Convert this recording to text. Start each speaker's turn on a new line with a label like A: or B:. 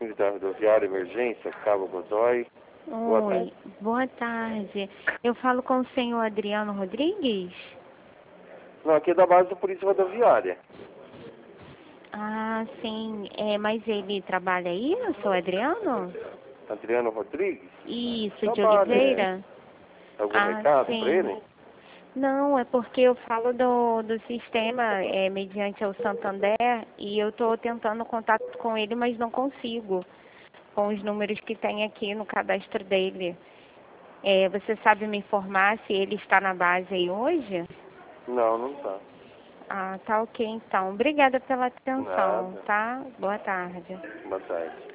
A: Da rodoviária Emergência, Cabo Godoy. Boa
B: Oi,
A: tarde.
B: boa tarde. Eu falo com o senhor Adriano Rodrigues?
A: Não, aqui é da base da Polícia Rodoviária.
B: Ah, sim. Mas ele trabalha aí, o senhor Adriano?
A: Adriano Rodrigues?
B: Isso, de
A: Trabalha,
B: Oliveira?
A: Algum
B: Ah,
A: recado para
B: sim.
A: ele?
B: Não, é porque eu falo do sistema mediante o Santander e eu estou tentando contato com ele, mas não consigo, com os números que tem aqui no cadastro dele. Você sabe me informar se ele está na base aí hoje?
A: Não, não tá.
B: Ah, tá ok então. Obrigada pela atenção,
A: Nada.
B: tá? Boa tarde.
A: Boa tarde.